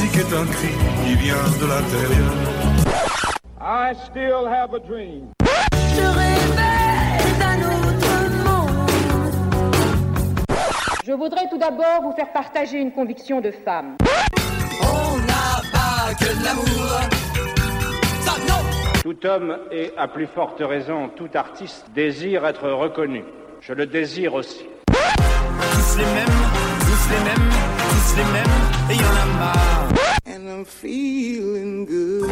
musique est un cri qui vient de l'intérieur. I still have a dream. Je rêvais d'un autre monde. Je voudrais tout d'abord vous faire partager une conviction de femme. On n'a pas que de l'amour. Ça, non. Tout homme et, à plus forte raison, tout artiste désire être reconnu. Je le désire aussi. Tous les mêmes, et y'en a marre. And I'm feeling good.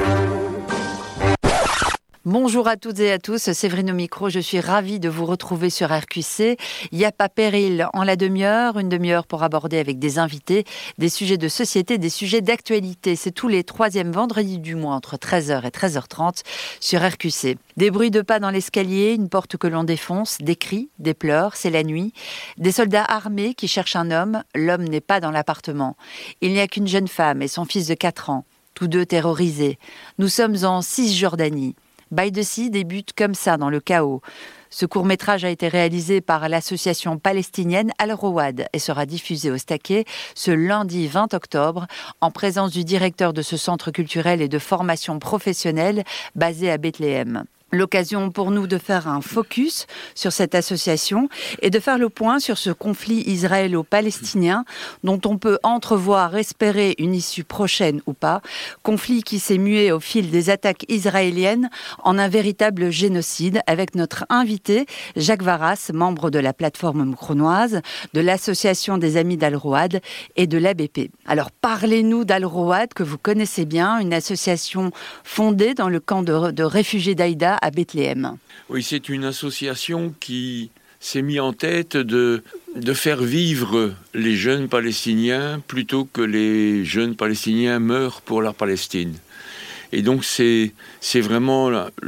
Bonjour à toutes et à tous, Séverine au micro, je suis ravie de vous retrouver sur RQC. Il n'y a pas péril en la demi-heure, une demi-heure pour aborder avec des invités des sujets de société, des sujets d'actualité. C'est tous les troisièmes vendredis du mois entre 13h et 13h30 sur RQC. Des bruits de pas dans l'escalier, une porte que l'on défonce, des cris, des pleurs, c'est la nuit. Des soldats armés qui cherchent un homme, l'homme n'est pas dans l'appartement. Il n'y a qu'une jeune femme et son fils de 4 ans, tous deux terrorisés. Nous sommes en Cisjordanie. Bail de Sea débute comme ça dans le chaos. Ce court-métrage a été réalisé par l'association palestinienne Al-Rawad et sera diffusé au Staquet ce lundi 20 octobre en présence du directeur de ce centre culturel et de formation professionnelle basé à Bethléem. L'occasion pour nous de faire un focus sur cette association et de faire le point sur ce conflit israélo-palestinien dont on peut entrevoir espérer une issue prochaine ou pas. Conflit qui s'est mué au fil des attaques israéliennes en un véritable génocide avec notre invité Jacques Varas, membre de la plateforme moucronoise, de l'association des Amis d'Al-Rawad et de l'ABP. Alors parlez-nous d'Al-Rawad que vous connaissez bien, une association fondée dans le camp de réfugiés d'Aïda à Bethléem. Oui, c'est une association qui s'est mise en tête de faire vivre les jeunes Palestiniens plutôt que les jeunes Palestiniens meurent pour la Palestine. Et donc c'est vraiment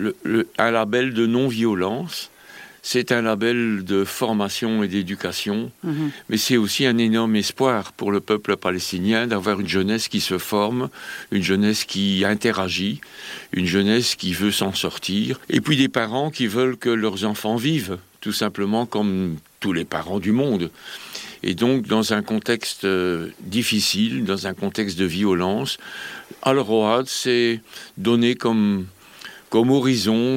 un label de non-violence. C'est un label de formation et d'éducation, mais c'est aussi un énorme espoir pour le peuple palestinien d'avoir une jeunesse qui se forme, une jeunesse qui interagit, une jeunesse qui veut s'en sortir, et puis des parents qui veulent que leurs enfants vivent, tout simplement comme tous les parents du monde. Et donc, dans un contexte difficile, dans un contexte de violence, Al-Rawad s'est donné comme horizon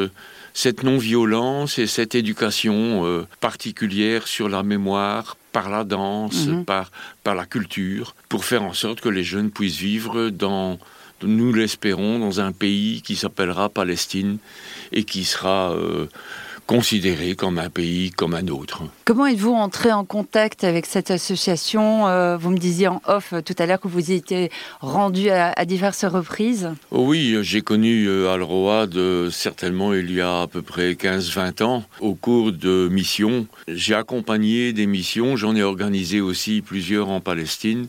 cette non-violence et cette éducation particulière sur la mémoire, par la danse, par la culture, pour faire en sorte que les jeunes puissent vivre nous l'espérons, dans un pays qui s'appellera Palestine et qui sera considéré comme un pays comme un autre. Comment êtes-vous entré en contact avec cette association ? Vous me disiez en off tout à l'heure que vous y étiez rendu à diverses reprises. Oh oui, j'ai connu Al-Rawad certainement il y a à peu près 15-20 ans au cours de missions. J'ai accompagné des missions, j'en ai organisé aussi plusieurs en Palestine.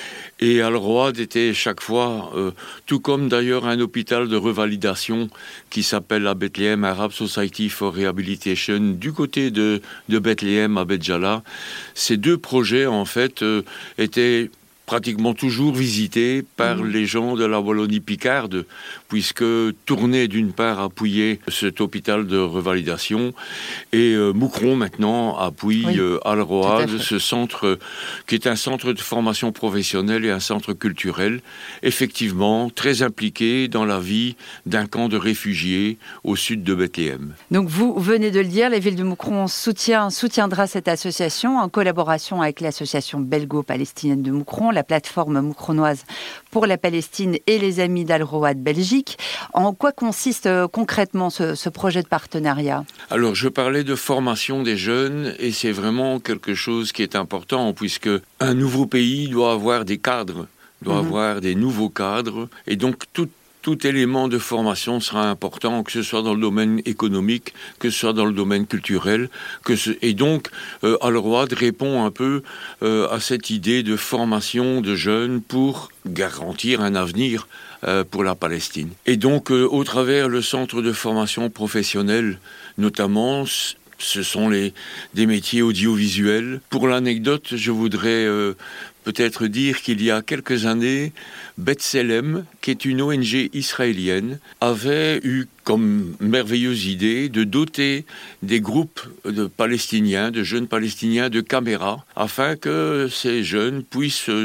Et Al-Rawad était chaque fois, tout comme d'ailleurs un hôpital de revalidation qui s'appelle la Bethlehem Arab Society for Rehabilitation, du côté de Bethléem à Bet-Jala. Ces deux projets, en fait, étaient pratiquement toujours visités par les gens de la Wallonie-Picarde, puisque Tournai, d'une part, appuyait cet hôpital de revalidation, et Moucron, maintenant, appuie Al-Rawad, ce centre qui est un centre de formation professionnelle et un centre culturel, effectivement très impliqué dans la vie d'un camp de réfugiés au sud de Bethléem. Donc vous venez de le dire, la ville de Moucron soutiendra cette association en collaboration avec l'association belgo-palestinienne de Moucron, la plateforme moucronoise pour la Palestine et les Amis d'Al-Rawad Belgique. En quoi consiste concrètement ce projet de partenariat ? Alors, je parlais de formation des jeunes et c'est vraiment quelque chose qui est important puisque un nouveau pays doit avoir des cadres, doit avoir des nouveaux cadres et donc tout élément de formation sera important, que ce soit dans le domaine économique, que ce soit dans le domaine culturel. Et donc, Al-Rawad répond un peu à cette idée de formation de jeunes pour garantir un avenir pour la Palestine. Et donc, au travers le centre de formation professionnelle, notamment, ce sont des métiers audiovisuels. Pour l'anecdote, je voudrais peut-être dire qu'il y a quelques années, B'Tselem, qui est une ONG israélienne, avait eu comme merveilleuse idée de doter des groupes de Palestiniens, de jeunes Palestiniens, de caméras, afin que ces jeunes puissent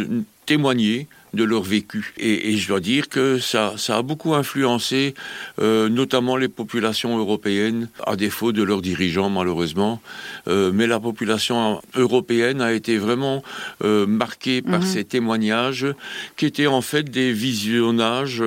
témoigner de leur vécu. Et je dois dire que ça a beaucoup influencé notamment les populations européennes, à défaut de leurs dirigeants malheureusement. Mais la population européenne a été vraiment marquée par ces témoignages qui étaient en fait des visionnages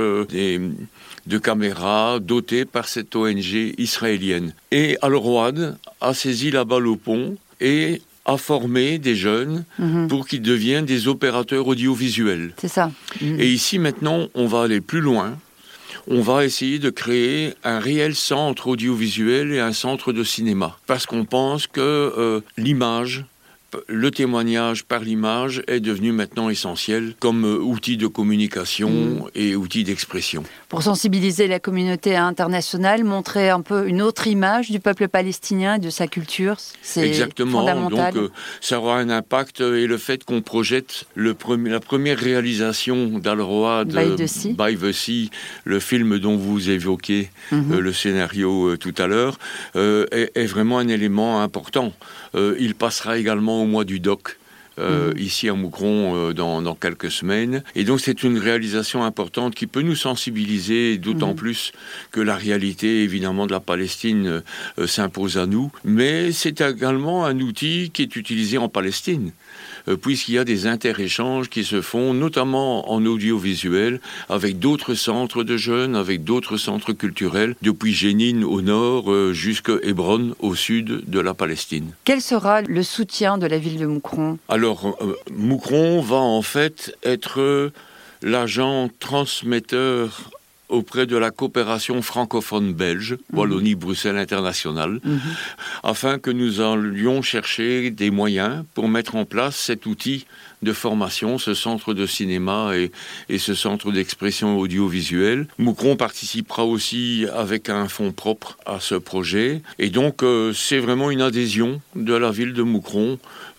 de caméras dotées par cette ONG israélienne. Et Al-Road a saisi la balle au pont et à former des jeunes pour qu'ils deviennent des opérateurs audiovisuels. C'est ça. Et ici, maintenant, on va aller plus loin. On va essayer de créer un réel centre audiovisuel et un centre de cinéma. Parce qu'on pense que l'image, le témoignage par l'image est devenu maintenant essentiel comme outil de communication et outil d'expression. Pour sensibiliser la communauté internationale, montrer un peu une autre image du peuple palestinien et de sa culture, c'est exactement. Fondamental. Donc ça aura un impact et le fait qu'on projette la première réalisation d'Al-Road, By the Sea, le film dont vous évoquez le scénario tout à l'heure, est vraiment un élément important. Il passera également au mois du Doc, ici à Moucron dans quelques semaines. Et donc c'est une réalisation importante qui peut nous sensibiliser, d'autant plus que la réalité évidemment de la Palestine s'impose à nous. Mais c'est également un outil qui est utilisé en Palestine, puisqu'il y a des interéchanges qui se font, notamment en audiovisuel, avec d'autres centres de jeunes, avec d'autres centres culturels, depuis Jénine au nord jusqu'à Hébron au sud de la Palestine. Quel sera le soutien de la ville de Moucron ? Alors, Moucron va en fait être l'agent transmetteur auprès de la coopération francophone belge, Wallonie-Bruxelles International, afin que nous allions chercher des moyens pour mettre en place cet outil de formation, ce centre de cinéma et ce centre d'expression audiovisuelle. Moucron participera aussi avec un fonds propre à ce projet. Et donc, c'est vraiment une adhésion de la ville de Moucron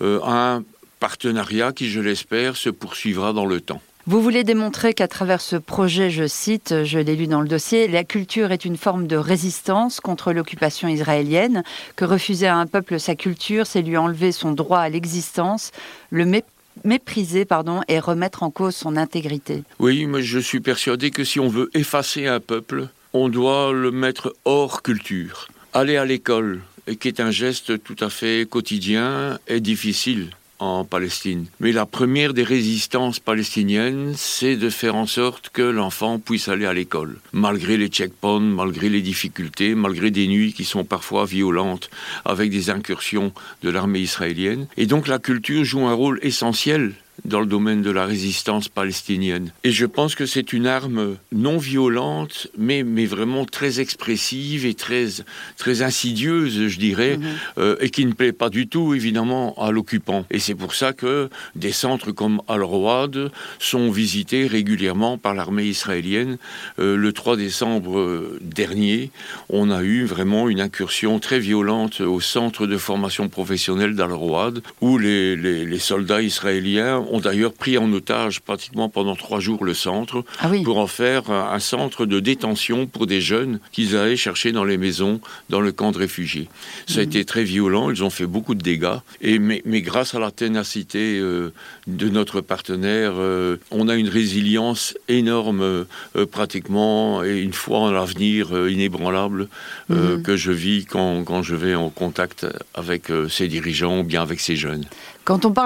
à un partenariat qui, je l'espère, se poursuivra dans le temps. Vous voulez démontrer qu'à travers ce projet, je cite, je l'ai lu dans le dossier, la culture est une forme de résistance contre l'occupation israélienne, que refuser à un peuple sa culture, c'est lui enlever son droit à l'existence, le mépriser et remettre en cause son intégrité. Oui, mais je suis persuadé que si on veut effacer un peuple, on doit le mettre hors culture. Aller à l'école, qui est un geste tout à fait quotidien, est difficile en Palestine. Mais la première des résistances palestiniennes, c'est de faire en sorte que l'enfant puisse aller à l'école. Malgré les checkpoints, malgré les difficultés, malgré des nuits qui sont parfois violentes, avec des incursions de l'armée israélienne. Et donc la culture joue un rôle essentiel dans le domaine de la résistance palestinienne. Et je pense que c'est une arme non violente, mais vraiment très expressive et très insidieuse, je dirais, et qui ne plaît pas du tout, évidemment, à l'occupant. Et c'est pour ça que des centres comme Al-Road sont visités régulièrement par l'armée israélienne. Le 3 décembre dernier, on a eu vraiment une incursion très violente au centre de formation professionnelle d'Al-Road, où les soldats israéliens ont d'ailleurs pris en otage pratiquement pendant 3 jours le centre pour en faire un centre de détention pour des jeunes qu'ils allaient chercher dans les maisons, dans le camp de réfugiés. Ça a été très violent, ils ont fait beaucoup de dégâts, mais grâce à la ténacité de notre partenaire, on a une résilience énorme pratiquement, et une foi en l'avenir inébranlable que je vis quand je vais en contact avec ces dirigeants ou bien avec ces jeunes. Quand on parle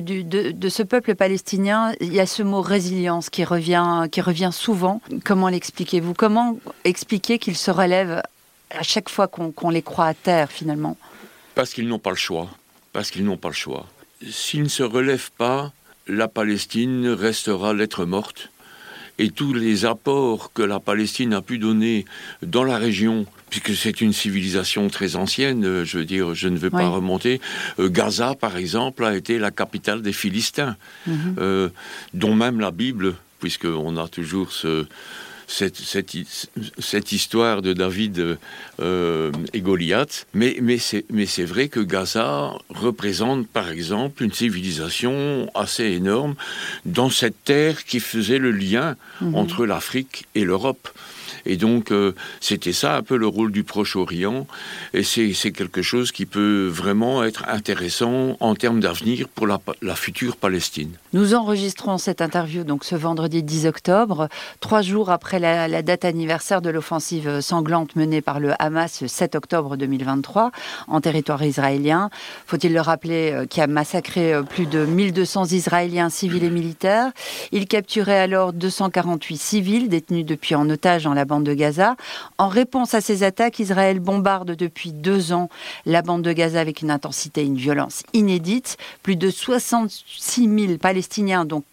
de ce peuple palestinien, il y a ce mot résilience qui revient souvent. Comment l'expliquez-vous ? Comment expliquer qu'ils se relèvent à chaque fois qu'on les croit à terre, finalement ? Parce qu'ils n'ont pas le choix. S'ils ne se relèvent pas, la Palestine restera lettre morte. Et tous les apports que la Palestine a pu donner dans la région, puisque c'est une civilisation très ancienne, je veux dire, je ne vais pas remonter. Gaza, par exemple, a été la capitale des Philistins, dont même la Bible, puisqu'on a toujours cette histoire de David et Goliath. Mais c'est vrai que Gaza représente, par exemple, une civilisation assez énorme dans cette terre qui faisait le lien entre l'Afrique et l'Europe. Et donc, c'était ça un peu le rôle du Proche-Orient. Et c'est quelque chose qui peut vraiment être intéressant en termes d'avenir pour la future Palestine. Nous enregistrons cette interview donc ce vendredi 10 octobre, 3 jours après la date anniversaire de l'offensive sanglante menée par le Hamas le 7 octobre 2023 en territoire israélien. Faut-il le rappeler, qui a massacré plus de 1200 Israéliens civils et militaires. Il capturait alors 248 civils détenus depuis en otage dans la bande de Gaza. En réponse à ces attaques, Israël bombarde depuis 2 ans la bande de Gaza avec une intensité et une violence inédites. Plus de 66 000 Palestiniens, dont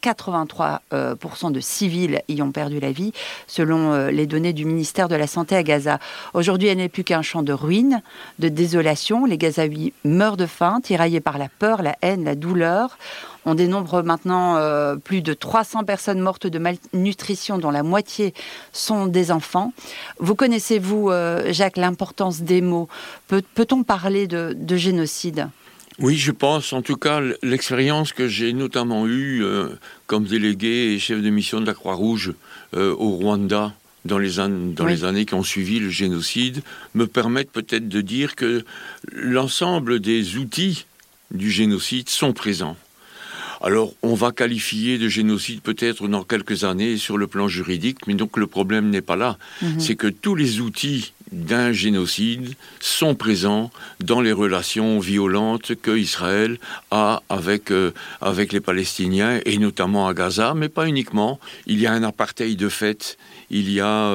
83% de civils, y ont perdu la vie, selon les données du ministère de la Santé à Gaza. Aujourd'hui, elle n'est plus qu'un champ de ruines, de désolation. Les Gazaouis meurent de faim, tiraillés par la peur, la haine, la douleur. On dénombre maintenant plus de 300 personnes mortes de malnutrition, dont la moitié sont des enfants. Vous connaissez-vous, Jacques, l'importance des mots ? Peut-on parler de génocide ? Oui, je pense, en tout cas, l'expérience que j'ai notamment eue comme délégué et chef de mission de la Croix-Rouge au Rwanda dans les années qui ont suivi le génocide, me permettent peut-être de dire que l'ensemble des outils du génocide sont présents. Alors, on va qualifier de génocide peut-être dans quelques années sur le plan juridique, mais donc le problème n'est pas là. C'est que tous les outils d'un génocide sont présents dans les relations violentes que Israël a avec les Palestiniens, et notamment à Gaza, mais pas uniquement. Il y a un apartheid de fait, il y a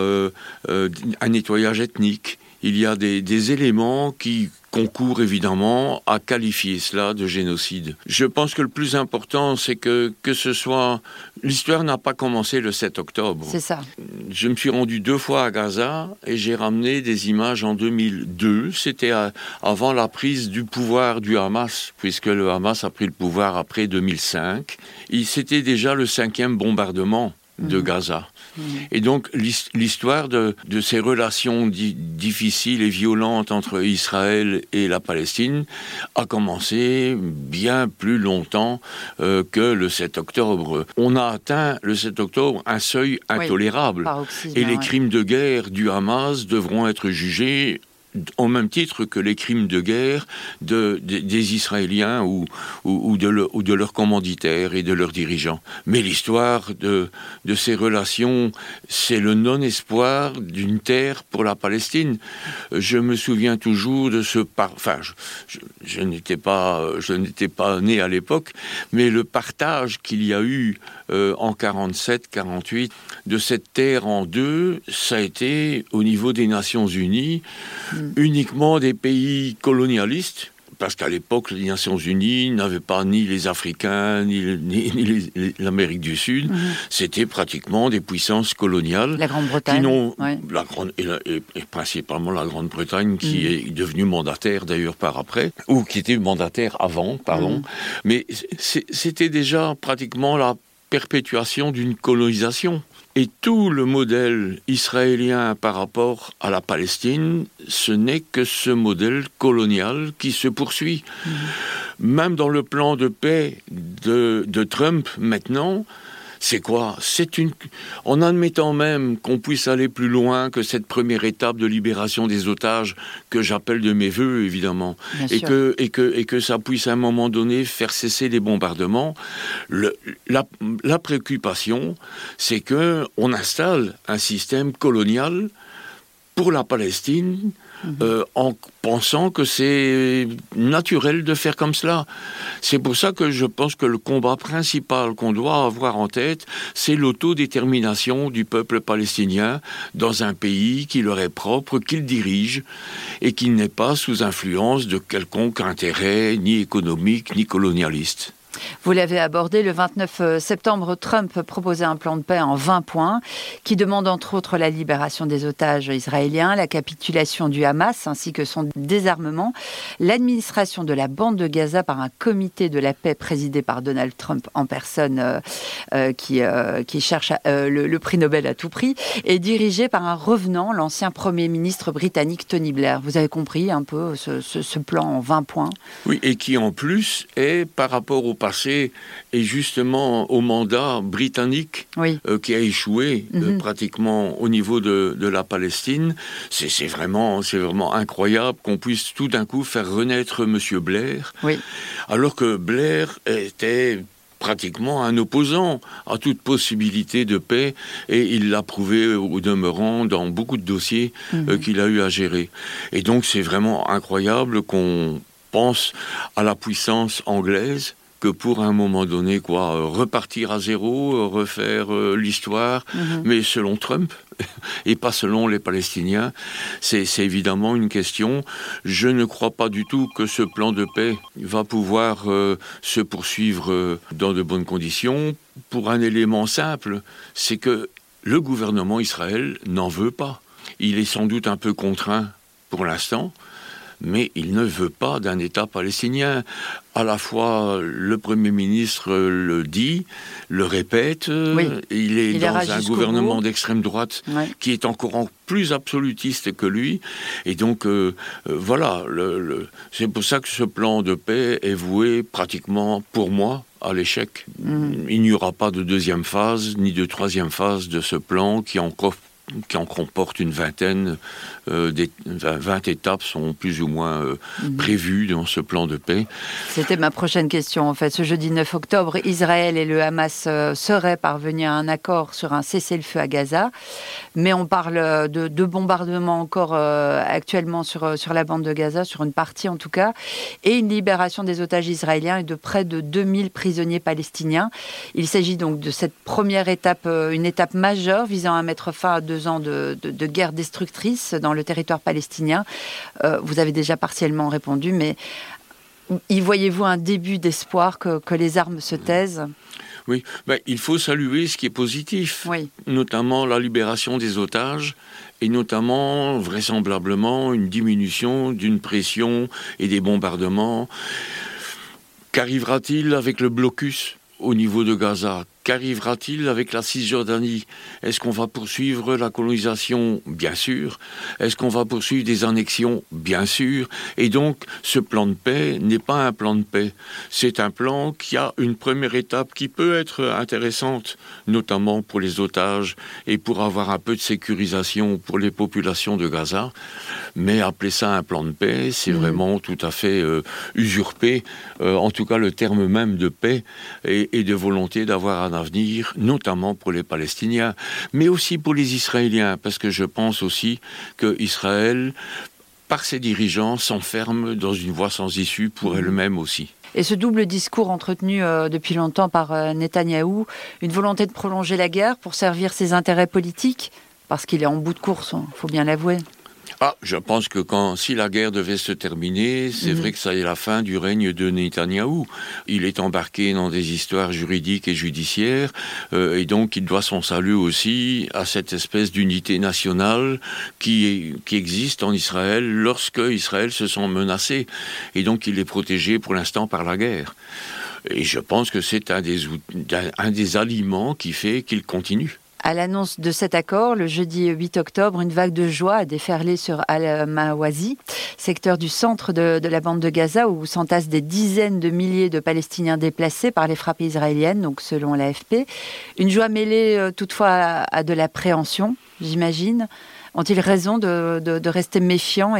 un nettoyage ethnique, il y a des éléments qui concourt évidemment à qualifier cela de génocide. Je pense que le plus important, c'est que ce soit... L'histoire n'a pas commencé le 7 octobre. C'est ça. Je me suis rendu 2 fois à Gaza et j'ai ramené des images en 2002. C'était avant la prise du pouvoir du Hamas, puisque le Hamas a pris le pouvoir après 2005. C'était déjà le 5e bombardement de Gaza. Et donc l'histoire de ces relations difficiles et violentes entre Israël et la Palestine a commencé bien plus longtemps que le 7 octobre. On a atteint le 7 octobre un seuil intolérable. Et les crimes de guerre du Hamas devront être jugés au même titre que les crimes de guerre des Israéliens ou de leurs commanditaires et de leurs dirigeants. Mais l'histoire de ces relations, c'est le non-espoir d'une terre pour la Palestine. Je me souviens toujours de ce... je n'étais pas né à l'époque, mais le partage qu'il y a eu en 47-48 de cette terre en deux, ça a été au niveau des Nations Unies uniquement des pays colonialistes, parce qu'à l'époque les Nations Unies n'avaient pas ni les Africains ni l'Amérique du Sud, c'était pratiquement des puissances coloniales. La Grande-Bretagne, et principalement la Grande-Bretagne qui est devenue mandataire d'ailleurs par après, ou qui était mandataire avant, pardon. Mais c'était déjà pratiquement la perpétuation d'une colonisation. Et tout le modèle israélien par rapport à la Palestine, ce n'est que ce modèle colonial qui se poursuit. Même dans le plan de paix de Trump maintenant, c'est quoi ? En admettant même qu'on puisse aller plus loin que cette première étape de libération des otages, que j'appelle de mes voeux, évidemment, et que ça puisse à un moment donné faire cesser les bombardements, la préoccupation, c'est qu'on installe un système colonial pour la Palestine, en pensant que c'est naturel de faire comme cela. C'est pour ça que je pense que le combat principal qu'on doit avoir en tête, c'est l'autodétermination du peuple palestinien dans un pays qui leur est propre, qu'il dirige, et qui n'est pas sous influence de quelconque intérêt, ni économique, ni colonialiste. Vous l'avez abordé, le 29 septembre, Trump proposait un plan de paix en 20 points qui demande entre autres la libération des otages israéliens, la capitulation du Hamas ainsi que son désarmement, l'administration de la bande de Gaza par un comité de la paix présidé par Donald Trump en personne qui cherche le prix Nobel à tout prix et dirigé par un revenant, l'ancien Premier ministre britannique Tony Blair. Vous avez compris un peu ce plan en 20 points ? Oui, et qui en plus est par rapport au passé et justement au mandat britannique qui a échoué pratiquement au niveau de la Palestine. C'est vraiment incroyable qu'on puisse tout d'un coup faire renaître M. Blair, alors que Blair était pratiquement un opposant à toute possibilité de paix, et il l'a prouvé au demeurant dans beaucoup de dossiers qu'il a eu à gérer. Et donc c'est vraiment incroyable qu'on pense à la puissance anglaise que pour un moment donné, repartir à zéro, refaire l'histoire, mais selon Trump, et pas selon les Palestiniens, c'est évidemment une question. Je ne crois pas du tout que ce plan de paix va pouvoir se poursuivre dans de bonnes conditions, pour un élément simple, c'est que le gouvernement Israël n'en veut pas. Il est sans doute un peu contraint pour l'instant, mais il ne veut pas d'un État palestinien. À la fois, le Premier ministre le dit, le répète, il est dans un gouvernement d'extrême droite qui est encore plus absolutiste que lui. Et donc, voilà, c'est pour ça que ce plan de paix est voué pratiquement, pour moi, à l'échec. Il n'y aura pas de deuxième phase, ni de troisième phase de ce plan qui en comporte une vingtaine. 20 étapes sont plus ou moins prévues dans ce plan de paix. C'était ma prochaine question, en fait. Ce jeudi 9 octobre, Israël et le Hamas seraient parvenus à un accord sur un cessez-le-feu à Gaza. Mais on parle de bombardements encore actuellement sur la bande de Gaza, sur une partie en tout cas, et une libération des otages israéliens et de près de 2000 prisonniers palestiniens. Il s'agit donc de cette première étape, une étape majeure visant à mettre fin à 2 ans de guerre destructrice dans le territoire palestinien. Vous avez déjà partiellement répondu, mais y voyez-vous un début d'espoir que les armes se taisent ? Oui, il faut saluer ce qui est positif, notamment la libération des otages et notamment, vraisemblablement, une diminution d'une pression et des bombardements. Qu'arrivera-t-il avec le blocus au niveau de Gaza ? Qu'arrivera-t-il avec la Cisjordanie ? Est-ce qu'on va poursuivre la colonisation ? Bien sûr. Est-ce qu'on va poursuivre des annexions ? Bien sûr. Et donc, ce plan de paix n'est pas un plan de paix. C'est un plan qui a une première étape qui peut être intéressante, notamment pour les otages et pour avoir un peu de sécurisation pour les populations de Gaza. Mais appeler ça un plan de paix, c'est vraiment tout à fait usurper, en tout cas le terme même de paix et de volonté d'avoir un avenir, notamment pour les Palestiniens, mais aussi pour les Israéliens, parce que je pense aussi que Israël, par ses dirigeants, s'enferme dans une voie sans issue pour elle-même aussi. Et ce double discours entretenu depuis longtemps par Netanyahou, une volonté de prolonger la guerre pour servir ses intérêts politiques, parce qu'il est en bout de course, il faut bien l'avouer. Je pense que si la guerre devait se terminer, c'est vrai que ça est la fin du règne de Netanyahou. Il est embarqué dans des histoires juridiques et judiciaires, et donc il doit son salut aussi à cette espèce d'unité nationale qui existe en Israël lorsque Israël se sent menacé. Et donc il est protégé pour l'instant par la guerre. Et je pense que c'est un des aliments qui fait qu'il continue. À l'annonce de cet accord, le jeudi 8 octobre, une vague de joie a déferlé sur Al-Mawazi, secteur du centre de la bande de Gaza, où s'entassent des dizaines de milliers de Palestiniens déplacés par les frappes israéliennes, donc selon l'AFP. Une joie mêlée toutefois à de l'appréhension, j'imagine. Ont-ils raison de rester méfiants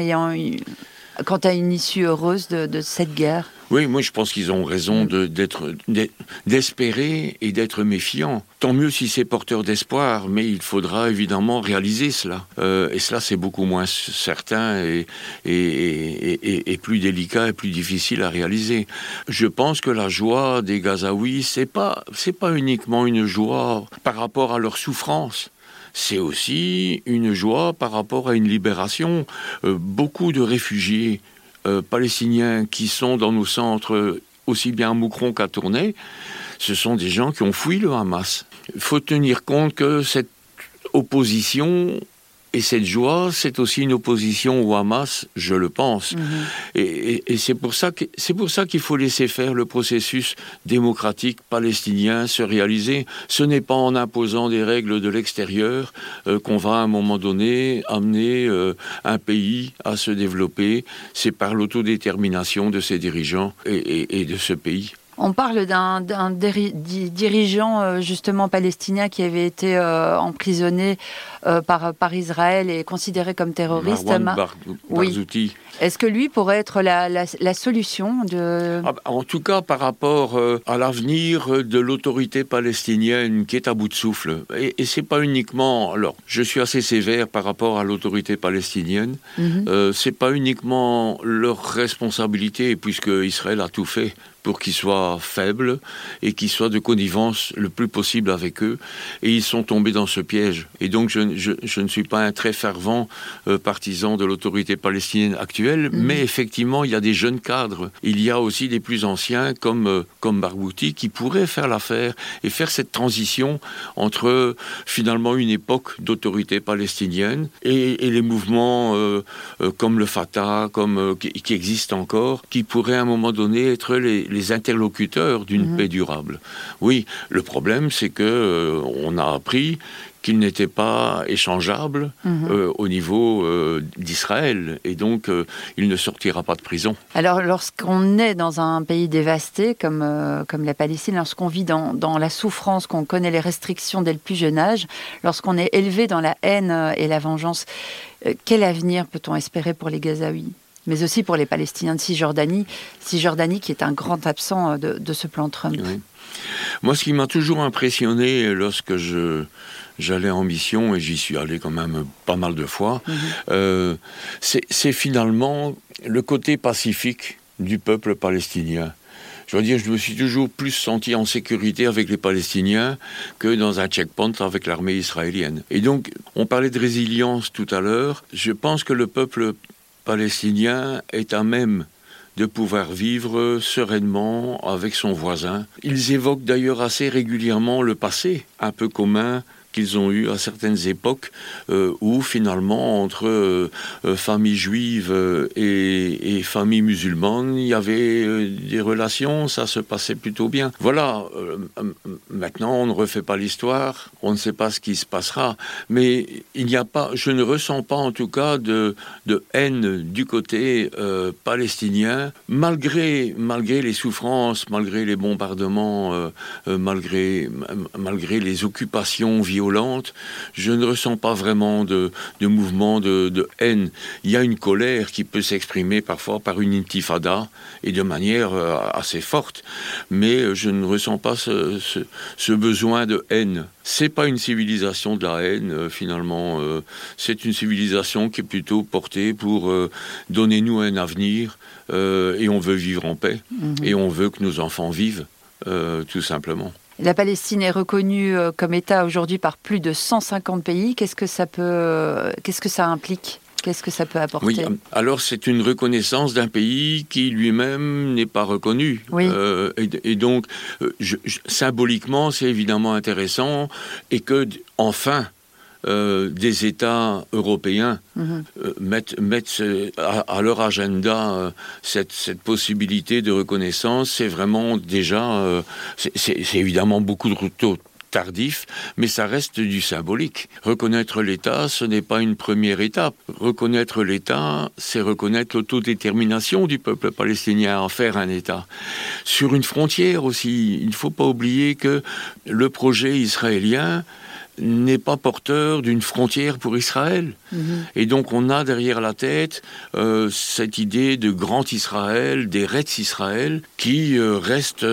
quant à une issue heureuse de cette guerre ? Oui, moi je pense qu'ils ont raison d'espérer et d'être méfiants. Tant mieux si c'est porteur d'espoir, mais il faudra évidemment réaliser cela. Et cela, c'est beaucoup moins certain et plus délicat et plus difficile à réaliser. Je pense que la joie des Gazaouis, c'est pas uniquement une joie par rapport à leur souffrance. C'est aussi une joie par rapport à une libération. Beaucoup de réfugiés palestiniens qui sont dans nos centres, aussi bien à Moucron qu'à Tournai, ce sont des gens qui ont fui le Hamas. Il faut tenir compte que cette opposition et cette joie, c'est aussi une opposition au Hamas, je le pense. Et c'est pour ça qu'il faut laisser faire le processus démocratique palestinien se réaliser. Ce n'est pas en imposant des règles de l'extérieur qu'on va à un moment donné amener un pays à se développer. C'est par l'autodétermination de ses dirigeants et de ce pays. On parle d'un dirigeant justement palestinien qui avait été emprisonné par Israël et considéré comme terroriste. Marwan Barzouti. Oui. Est-ce que lui pourrait être la solution de... En tout cas, par rapport à l'avenir de l'autorité palestinienne qui est à bout de souffle. Et c'est pas uniquement... Alors, je suis assez sévère par rapport à l'autorité palestinienne. C'est pas uniquement leur responsabilité, puisque Israël a tout fait pour qu'ils soient faibles et qu'ils soient de connivence le plus possible avec eux. Et ils sont tombés dans ce piège. Et donc, je ne suis pas un très fervent partisan de l'autorité palestinienne actuelle, mais effectivement, il y a des jeunes cadres. Il y a aussi des plus anciens, comme Barzouti, qui pourraient faire l'affaire et faire cette transition entre, finalement, une époque d'autorité palestinienne et les mouvements comme le Fatah, qui existent encore, qui pourraient à un moment donné être les interlocuteurs d'une paix durable. Oui, le problème, c'est que on a appris qu'il n'était pas échangeable au niveau d'Israël. Et donc, il ne sortira pas de prison. Alors, lorsqu'on est dans un pays dévasté, comme la Palestine, lorsqu'on vit dans la souffrance, qu'on connaît les restrictions dès le plus jeune âge, lorsqu'on est élevé dans la haine et la vengeance, quel avenir peut-on espérer pour les Gazaouis ? Mais aussi pour les Palestiniens de Cisjordanie qui est un grand absent de ce plan Trump. Oui. Moi, ce qui m'a toujours impressionné lorsque j'allais en mission, et j'y suis allé quand même pas mal de fois, c'est finalement le côté pacifique du peuple palestinien. Je veux dire, je me suis toujours plus senti en sécurité avec les Palestiniens que dans un checkpoint avec l'armée israélienne. Et donc, on parlait de résilience tout à l'heure. Je pense que le peuple palestinien est à même de pouvoir vivre sereinement avec son voisin. Ils évoquent d'ailleurs assez régulièrement le passé, un peu commun qu'ils ont eu à certaines époques où finalement entre familles juives et familles musulmanes, il y avait des relations, ça se passait plutôt bien. Voilà, maintenant on ne refait pas l'histoire, on ne sait pas ce qui se passera, mais je ne ressens pas en tout cas de haine du côté palestinien, malgré les souffrances, malgré les bombardements, malgré les occupations violentes. Je ne ressens pas vraiment de mouvement de haine. Il y a une colère qui peut s'exprimer parfois par une intifada et de manière assez forte, mais je ne ressens pas ce besoin de haine. C'est pas une civilisation de la haine, finalement. C'est une civilisation qui est plutôt portée pour donner-nous un avenir et on veut vivre en paix et on veut que nos enfants vivent, tout simplement. La Palestine est reconnue comme État aujourd'hui par plus de 150 pays. Qu'est-ce que ça implique ? Qu'est-ce que ça peut apporter ? Oui, alors c'est une reconnaissance d'un pays qui lui-même n'est pas reconnu. Oui. Et donc, symboliquement, c'est évidemment intéressant. Et que, enfin, des États europééens mettent à leur agenda cette possibilité de reconnaissance. C'est vraiment déjà... c'est évidemment beaucoup trop tardif, mais ça reste du symbolique. Reconnaître l'État, ce n'est pas une première étape. Reconnaître l'État, c'est reconnaître l'autodétermination du peuple palestinien à en faire un État. Sur une frontière aussi, il ne faut pas oublier que le projet israélien n'est pas porteur d'une frontière pour Israël. Et donc on a derrière la tête cette idée de grand Israël, d'Eretz Israël, qui reste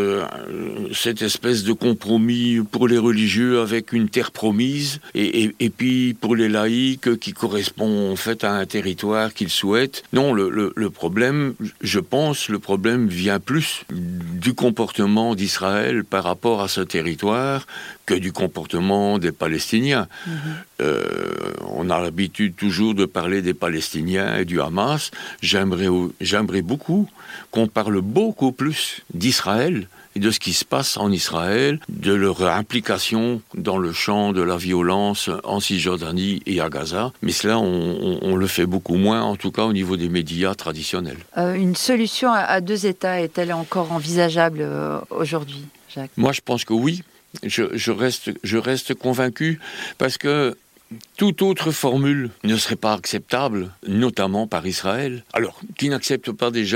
cette espèce de compromis pour les religieux avec une terre promise, et puis pour les laïcs qui correspond en fait à un territoire qu'ils souhaitent. Non, le problème, je pense, le problème vient plus du comportement d'Israël par rapport à ce territoire que du comportement des Palestiniens. On a l'habitude toujours de parler des Palestiniens et du Hamas. J'aimerais beaucoup qu'on parle beaucoup plus d'Israël et de ce qui se passe en Israël, de leur implication dans le champ de la violence en Cisjordanie et à Gaza. Mais cela, on le fait beaucoup moins, en tout cas au niveau des médias traditionnels. Une solution à deux États est-elle encore envisageable aujourd'hui, Jacques ? Moi, je pense que oui. Je reste convaincu parce que toute autre formule ne serait pas acceptable, notamment par Israël. Alors, qui n'accepte pas déjà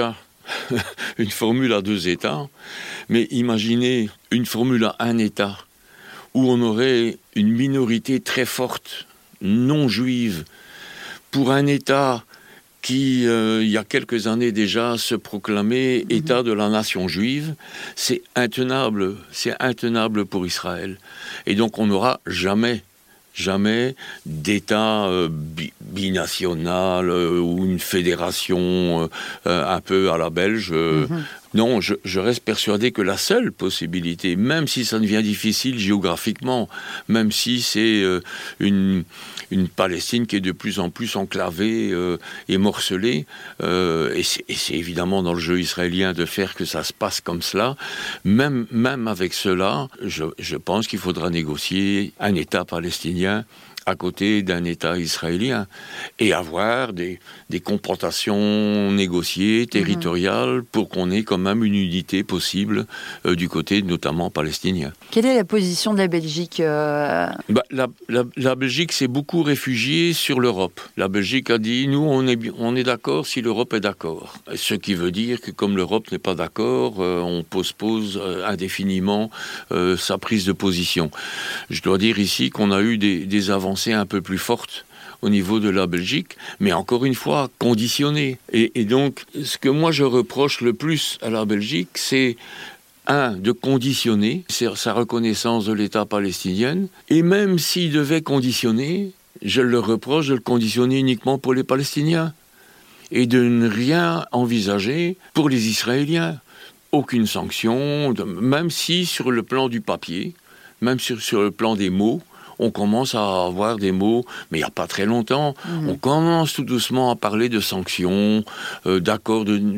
une formule à 2 États, mais imaginez une formule à 1 État, où on aurait une minorité très forte, non juive, pour un État qui, il y a quelques années déjà, se proclamait État de la nation juive. C'est intenable pour Israël. Et donc on n'aura jamais d'État binational ou une fédération un peu à la belge. Non, je reste persuadé que la seule possibilité, même si ça devient difficile géographiquement, même si c'est une Palestine qui est de plus en plus enclavée et morcelée, et c'est évidemment dans le jeu israélien de faire que ça se passe comme cela, même avec cela, je pense qu'il faudra négocier un État palestinien à côté d'un État israélien et avoir des confrontations négociées, territoriales, pour qu'on ait quand même une unité possible du côté notamment palestinien. Quelle est la position de la Belgique La Belgique s'est beaucoup réfugiée sur l'Europe. La Belgique a dit, nous on est d'accord si l'Europe est d'accord. Ce qui veut dire que comme l'Europe n'est pas d'accord, on postpose indéfiniment sa prise de position. Je dois dire ici qu'on a eu des avancées un peu plus fortes au niveau de la Belgique, mais encore une fois, conditionnées. Et donc, ce que moi je reproche le plus à la Belgique, c'est de conditionner sa reconnaissance de l'État palestinien, et même s'il devait conditionner, je le reproche de le conditionner uniquement pour les Palestiniens, et de ne rien envisager pour les Israéliens. Aucune sanction, même si sur le plan du papier, même sur le plan des mots, on commence à avoir des mots, mais il n'y a pas très longtemps, on commence tout doucement à parler de sanctions, d'accords de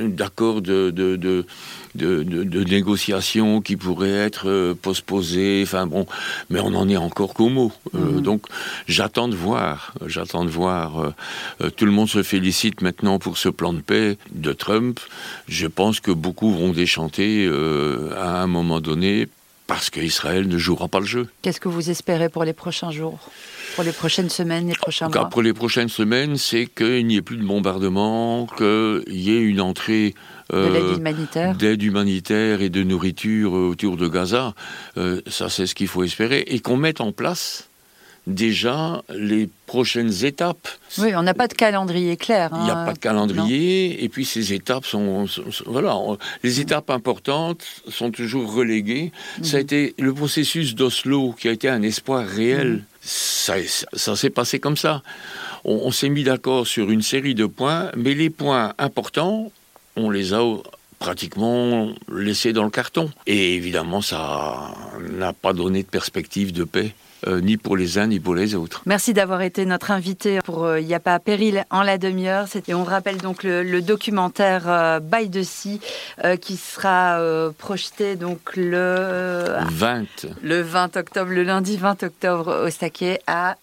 négociations qui pourraient être postposés, enfin bon, mais on n'en est encore qu'aux mots. Donc j'attends de voir. Tout le monde se félicite maintenant pour ce plan de paix de Trump. Je pense que beaucoup vont déchanter à un moment donné, parce qu'Israël ne jouera pas le jeu. Qu'est-ce que vous espérez pour les prochains jours, pour les prochaines semaines, les prochains mois? Pour les prochaines semaines, c'est qu'il n'y ait plus de bombardements, qu'il y ait une entrée d'aide humanitaire et de nourriture autour de Gaza. Ça, c'est ce qu'il faut espérer. Et qu'on mette en place déjà les prochaines étapes. Oui, on n'a pas de calendrier clair. Il n'y a pas de calendrier, et puis ces étapes les étapes importantes sont toujours reléguées. Ça a été le processus d'Oslo qui a été un espoir réel. Ça s'est passé comme ça. On s'est mis d'accord sur une série de points, mais les points importants, on les a pratiquement laissés dans le carton. Et évidemment, ça n'a pas donné de perspective de paix. Ni pour les uns, ni pour les autres. Merci d'avoir été notre invité pour Il n'y a pas péril en la demi-heure. Et on rappelle donc le documentaire By the Sea qui sera projeté donc le 20 octobre, le lundi 20 octobre au Staquet à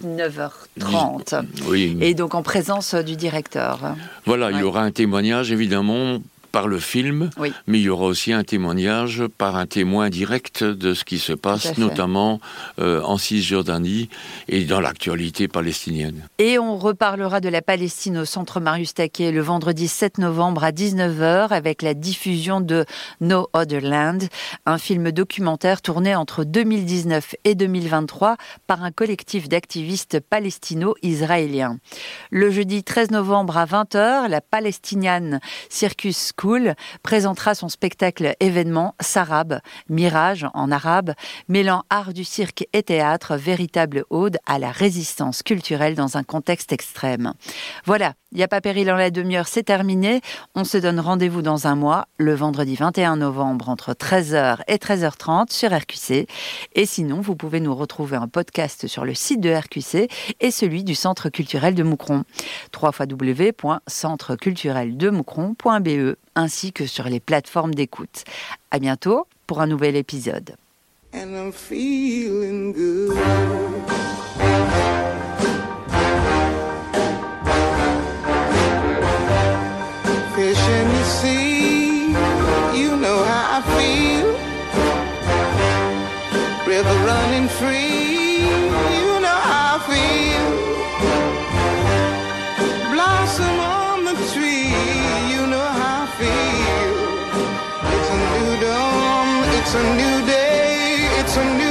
19h30. Oui. Et donc en présence du directeur. Voilà, il y aura un témoignage évidemment par le film, mais il y aura aussi un témoignage par un témoin direct de ce qui se passe, notamment en Cisjordanie et dans l'actualité palestinienne. Et on reparlera de la Palestine au Centre Marius Taquet le vendredi 7 novembre à 19h avec la diffusion de No Other Land, un film documentaire tourné entre 2019 et 2023 par un collectif d'activistes palestino-israéliens. Le jeudi 13 novembre à 20h, la Palestinian Circus School présentera son spectacle événement Sarab, Mirage en arabe, mêlant art du cirque et théâtre, véritable ode à la résistance culturelle dans un contexte extrême. Voilà, il n'y a pas péril en la demi-heure, c'est terminé. On se donne rendez-vous dans un mois, le vendredi 21 novembre entre 13h et 13h30 sur RQC. Et sinon, vous pouvez nous retrouver un podcast sur le site de RQC et celui du Centre culturel de Moucron. www.centrecultureldeMoucron.be ainsi que sur les plateformes d'écoute. À bientôt pour un nouvel épisode. And I'm feeling good. Fish in the sea, you know how I feel. River running free, you know how I feel. Blossom on the tree, you know how I a new day, it's a new